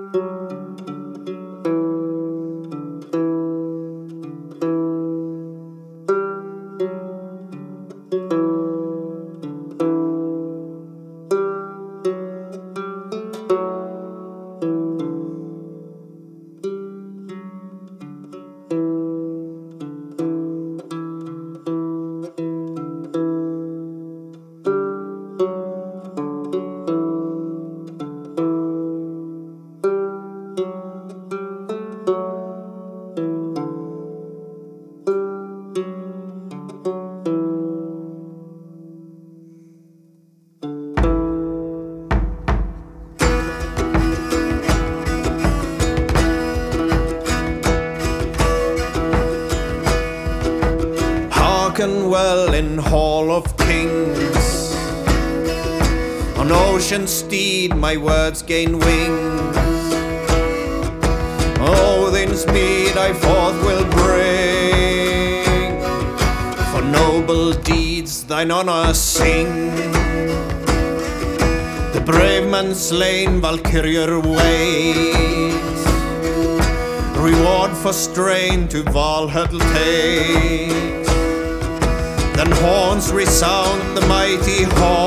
Hearken well in Hall of Kings, on ocean's steed my words gain wings. Odin's mead I forth will bring, for noble deeds thine honour sing. The brave man slain Valkyriur waits, reward for strain to Valhall takes. Then horns resound the mighty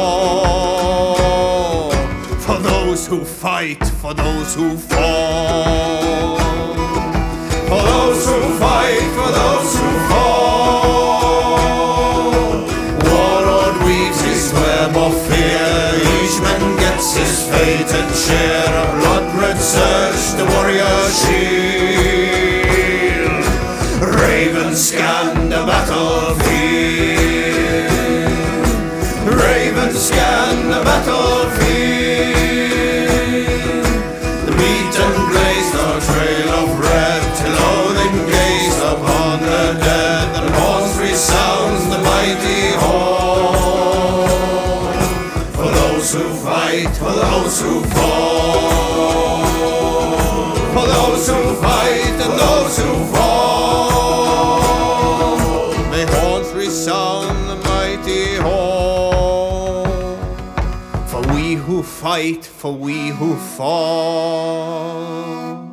hall, for those who fight, for those who fall. For those who fight, for those who fall. Warlord weaves his web of fear, each man gets his fated share. A blood-red surge, the warrior shield. Ravens scan the battlefield. Ravens scan the battlefield. The beaten blaze no trail of red, till Odin gaze upon the dead. And horns resounds the mighty hall, for those who fight, for those who fall. For those who fight and those who fall, may horns resound the mighty hall, for we who fight, for we who fall.